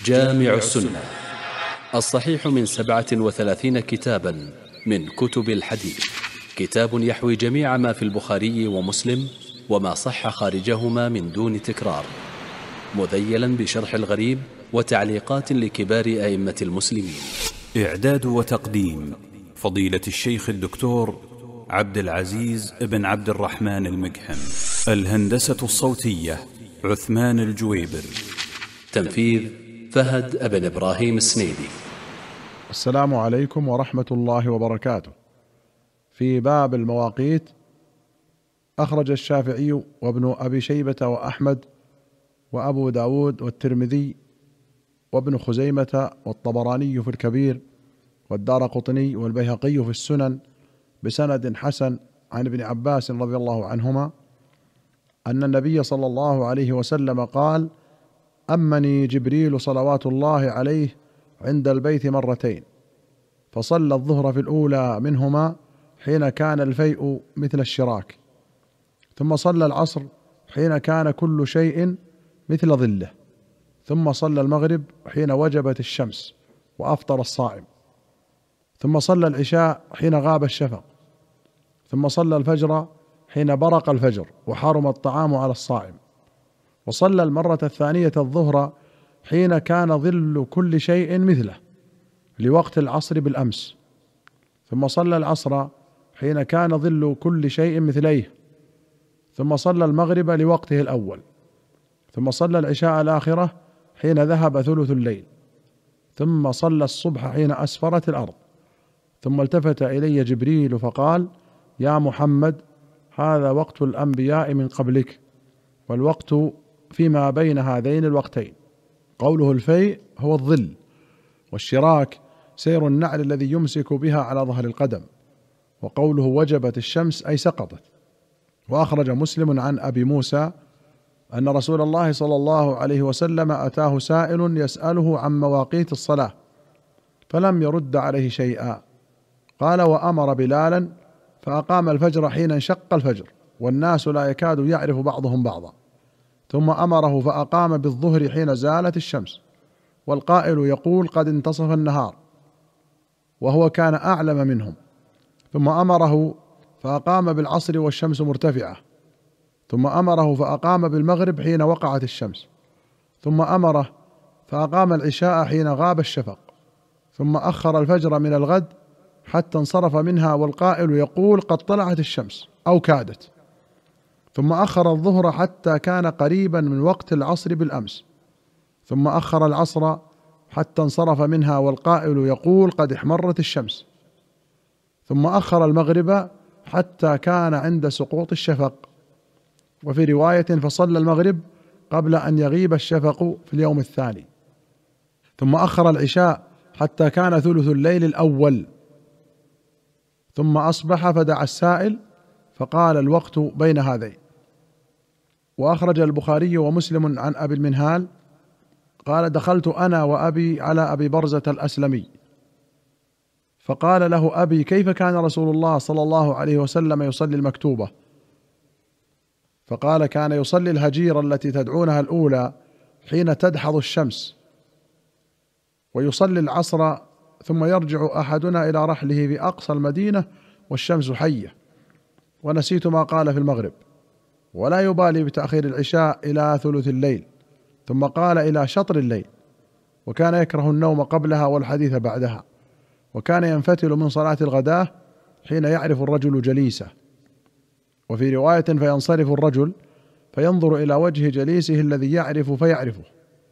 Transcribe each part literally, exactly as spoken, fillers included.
جامع السنة الصحيح من سبعة وثلاثين كتابا من كتب الحديث، كتاب يحوي جميع ما في البخاري ومسلم وما صح خارجهما من دون تكرار، مذيلا بشرح الغريب وتعليقات لكبار أئمة المسلمين. إعداد وتقديم فضيلة الشيخ الدكتور عبد العزيز بن عبد الرحمن المقحم. الهندسة الصوتية عثمان الجويبر. تنفيذ فهد بن إبراهيم السنيدي. السلام عليكم ورحمة الله وبركاته. في باب المواقيت، أخرج الشافعي وابن أبي شيبة وأحمد وأبو داود والترمذي وابن خزيمة والطبراني في الكبير والدارقطني والبيهقي في السنن بسند حسن عن ابن عباس رضي الله عنهما أن النبي صلى الله عليه وسلم قال: أمني جبريل صلوات الله عليه عند البيت مرتين، فصلى الظهر في الأولى منهما حين كان الفيء مثل الشراك، ثم صلى العصر حين كان كل شيء مثل ظله، ثم صلى المغرب حين وجبت الشمس وأفطر الصائم، ثم صلى العشاء حين غاب الشفق، ثم صلى الفجر حين برق الفجر وحرم الطعام على الصائم، وصلى المرة الثانية الظهر حين كان ظل كل شيء مثله لوقت العصر بالأمس، ثم صلى العصر حين كان ظل كل شيء مثليه، ثم صلى المغرب لوقته الأول، ثم صلى العشاء الآخرة حين ذهب ثلث الليل، ثم صلى الصبح حين أسفرت الأرض، ثم التفت إلي جبريل فقال: يا محمد، هذا وقت الأنبياء من قبلك، والوقت فيما بين هذين الوقتين. قوله الفيء هو الظل، والشراك سير النعل الذي يمسك بها على ظهر القدم، وقوله وجبت الشمس أي سقطت. وأخرج مسلم عن أبي موسى أن رسول الله صلى الله عليه وسلم أتاه سائل يسأله عن مواقيت الصلاة فلم يرد عليه شيئا، قال: وأمر بلالا فأقام الفجر حين انشق الفجر والناس لا يكاد يعرف بعضهم بعضا، ثم أمره فأقام بالظهر حين زالت الشمس والقائل يقول قد انتصف النهار، وهو كان أعلم منهم، ثم أمره فأقام بالعصر والشمس مرتفعة، ثم أمره فأقام بالمغرب حين وقعت الشمس، ثم أمره فأقام العشاء حين غاب الشفق، ثم أخر الفجر من الغد حتى انصرف منها والقائل يقول قد طلعت الشمس أو كادت، ثم أخر الظهر حتى كان قريبا من وقت العصر بالأمس، ثم أخر العصر حتى انصرف منها والقائل يقول قد احمرت الشمس، ثم أخر المغرب حتى كان عند سقوط الشفق، وفي رواية فصلى المغرب قبل أن يغيب الشفق في اليوم الثاني، ثم أخر العشاء حتى كان ثلث الليل الأول، ثم أصبح فدعا السائل فقال الوقت بين هذين. وأخرج البخاري ومسلم عن أبي المنهال قال: دخلت أنا وأبي على أبي برزة الأسلمي، فقال له أبي: كيف كان رسول الله صلى الله عليه وسلم يصلي المكتوبة؟ فقال: كان يصلي الهجيرة التي تدعونها الأولى حين تدحض الشمس، ويصلي العصر، ثم يرجع أحدنا إلى رحله في أقصى المدينة والشمس حية، ونسيت ما قال في المغرب، ولا يبالي بتأخير العشاء إلى ثلث الليل، ثم قال إلى شطر الليل، وكان يكره النوم قبلها والحديث بعدها، وكان ينفتل من صلاة الغداة حين يعرف الرجل جليسه، وفي رواية فينصرف الرجل فينظر إلى وجه جليسه الذي يعرف فيعرفه،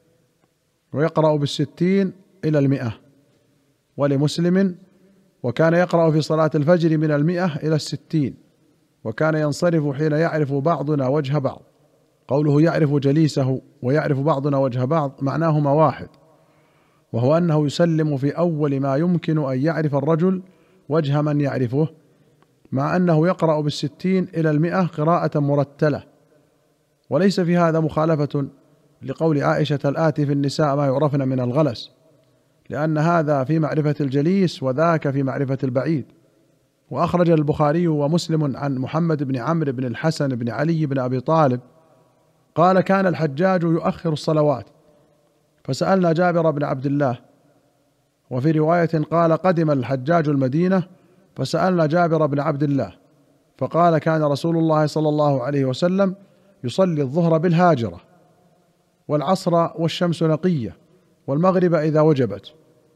ويقرأ بالستين إلى المئة. ولمسلم: وكان يقرأ في صلاة الفجر من المئة إلى الستين، وكان ينصرف حين يعرف بعضنا وجه بعض. قوله يعرف جليسه ويعرف بعضنا وجه بعض معناهما واحد، وهو أنه يسلم في أول ما يمكن أن يعرف الرجل وجه من يعرفه، مع أنه يقرأ بالستين إلى المئة قراءة مرتلة. وليس في هذا مخالفة لقول عائشة الآتي في النساء ما يعرفن من الغلس، لأن هذا في معرفة الجليس وذاك في معرفة البعيد. وأخرج البخاري ومسلم عن محمد بن عمرو بن الحسن بن علي بن أبي طالب قال: كان الحجاج يؤخر الصلوات فسألنا جابر بن عبد الله. وفي رواية قال قدم الحجاج المدينة فسألنا جابر بن عبد الله فقال كان رسول الله صلى الله عليه وسلم يصلي الظهر بالهاجرة والعصر والشمس نقية والمغرب إذا وجبت،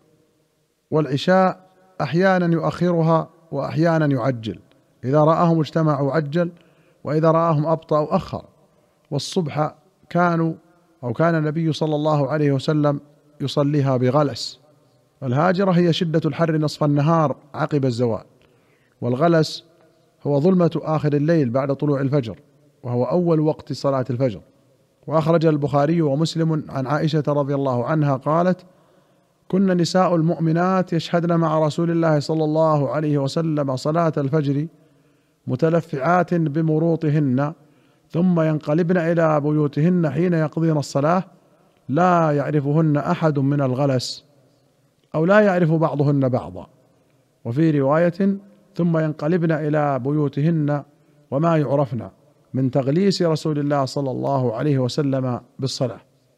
والعشاء أحيانا يؤخرها وأحيانا يعجل، إذا رآهم اجتمعوا عجل وإذا رآهم أبطأوا أخر، والصبح كانوا أو كان النبي صلى الله عليه وسلم يصليها بغلس. الهاجرة هي شدة الحر نصف النهار عقب الزوال، والغلس هو ظلمة آخر الليل بعد طلوع الفجر، وهو أول وقت صلاة الفجر. وأخرج البخاري ومسلم عن عائشة رضي الله عنها قالت: كنا نساء المؤمنات يشهدن مع رسول الله صلى الله عليه وسلم صلاة الفجر متلفعات بمروطهن ثم ينقلبن إلى بيوتهن حين يقضين الصلاة لا يعرفهن أحد من الغلس، أو لا يعرف بعضهن بعضا. وفي رواية: ثم ينقلبن إلى بيوتهن وما يعرفن من تغليس رسول الله صلى الله عليه وسلم بالصلاة.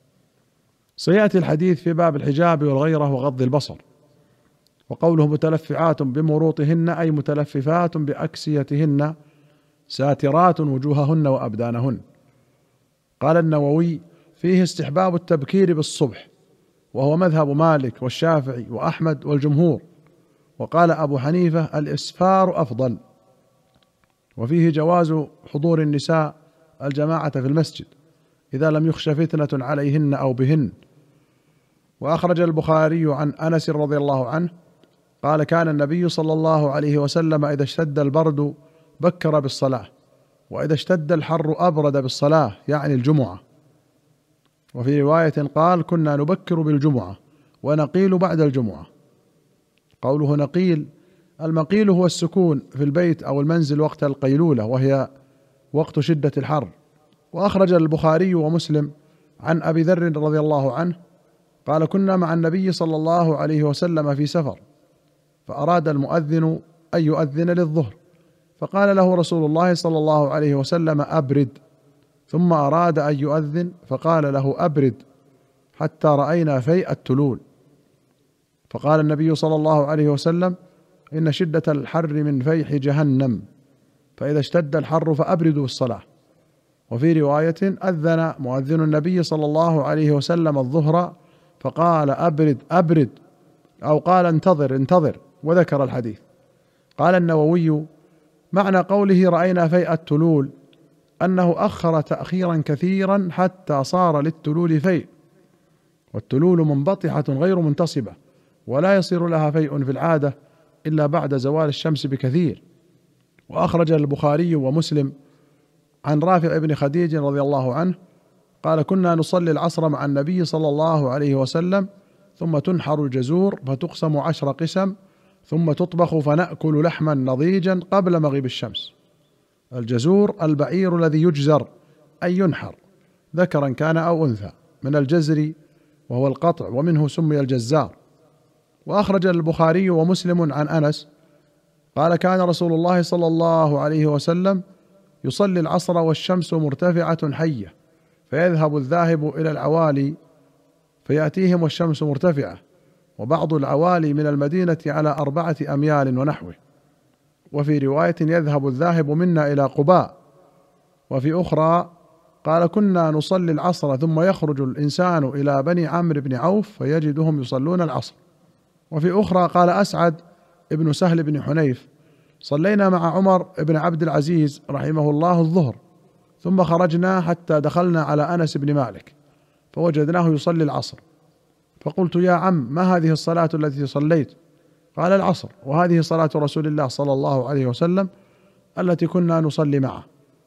سيأتي الحديث في باب الحجاب والغيرة وغض البصر. وقوله متلفعات بمروطهن أي متلففات بأكسيتهن ساترات وجوههن وأبدانهن. قال النووي: فيه استحباب التبكير بالصبح، وهو مذهب مالك والشافعي وأحمد والجمهور. وقال أبو حنيفة: الإسفار أفضل. وفيه جواز حضور النساء الجماعة في المسجد إذا لم يخش فتنة عليهن أو بهن. وأخرج البخاري عن أنس رضي الله عنه قال: كان النبي صلى الله عليه وسلم إذا اشتد البرد بكر بالصلاة، وإذا اشتد الحر أبرد بالصلاة، يعني الجمعة. وفي رواية قال: كنا نبكر بالجمعة ونقيل بعد الجمعة. قوله نقيل، المقيل هو السكون في البيت أو المنزل وقت القيلولة، وهي وقت شدة الحر. وأخرج البخاري ومسلم عن أبي ذر رضي الله عنه قال: كنا مع النبي صلى الله عليه وسلم في سفر، فأراد المؤذن أن يؤذن للظهر، فقال له رسول الله صلى الله عليه وسلم: أبرد. ثم أراد أن يؤذن فقال له: أبرد، حتى رأينا فيء التلول. فقال النبي صلى الله عليه وسلم: إن شدة الحر من فيح جهنم، فإذا اشتد الحر فأبردوا الصلاة. وفي رواية: أذن مؤذن النبي صلى الله عليه وسلم الظهر فقال: أبرد أبرد، أو قال: انتظر انتظر، وذكر الحديث. قال النووي: معنى قوله رأينا فيء التلول أنه أخر تأخيرا كثيرا حتى صار للتلول فيء، والتلول منبطحة غير منتصبة، ولا يصير لها فيء في العادة إلا بعد زوال الشمس بكثير. وأخرج البخاري ومسلم عن رافع بن خديج رضي الله عنه قال: كنا نصلي العصر مع النبي صلى الله عليه وسلم، ثم تنحر الجزور فتقسم عشر قسم، ثم تطبخ فنأكل لحما نضيجا قبل مغيب الشمس. الجزور البعير الذي يجزر أي ينحر، ذكرا كان أو أنثى، من الجزر وهو القطع، ومنه سمي الجزار. وأخرج البخاري ومسلم عن أنس قال: كان رسول الله صلى الله عليه وسلم يصلي العصر والشمس مرتفعة حية، فيذهب الذاهب إلى العوالي فيأتيهم والشمس مرتفعة، وبعض العوالي من المدينة على أربعة أميال ونحوه. وفي رواية: يذهب الذاهب منا إلى قباء. وفي أخرى قال: كنا نصلي العصر ثم يخرج الإنسان إلى بني عمرو بن عوف فيجدهم يصلون العصر. وفي أخرى قال أسعد ابن سهل بن حنيف: صلينا مع عمر بن عبد العزيز رحمه الله الظهر، ثم خرجنا حتى دخلنا على أنس بن مالك فوجدناه يصلي العصر، فقلت: يا عم، ما هذه الصلاة التي صليت؟ قال: العصر، وهذه صلاة رسول الله صلى الله عليه وسلم التي كنا نصلي معه.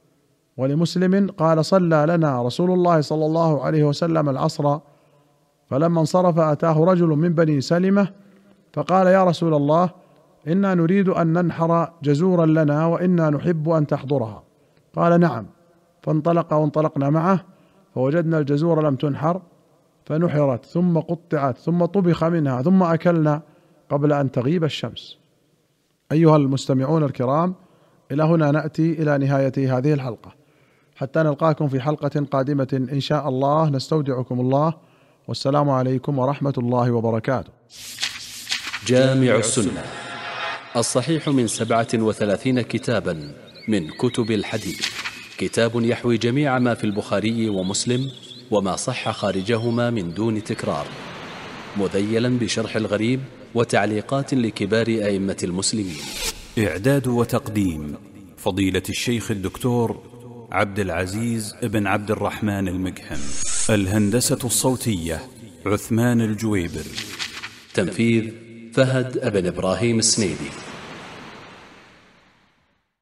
ولمسلم قال: صلى لنا رسول الله صلى الله عليه وسلم العصر، فلما انصرف أتاه رجل من بني سلمة فقال: يا رسول الله، إنا نريد أن ننحر جزورا لنا وإنا نحب أن تحضرها. قال: نعم. فانطلق وانطلقنا معه فوجدنا الجزور لم تنحر، فنحرت ثم قطعت ثم طبخ منها ثم أكلنا قبل أن تغيب الشمس. أيها المستمعون الكرام، إلى هنا نأتي إلى نهاية هذه الحلقة، حتى نلقاكم في حلقة قادمة إن شاء الله. نستودعكم الله، والسلام عليكم ورحمة الله وبركاته. جامع السنة الصحيح من سبعة وثلاثين كتابا من كتب الحديث، كتاب يحوي جميع ما في البخاري ومسلم وما صح خارجهما من دون تكرار، مذيلا بشرح الغريب وتعليقات لكبار أئمة المسلمين. إعداد وتقديم فضيلة الشيخ الدكتور عبد العزيز بن عبد الرحمن المجحم. الهندسة الصوتية عثمان الجويبر. تنفيذ فهد بن إبراهيم السنيدي.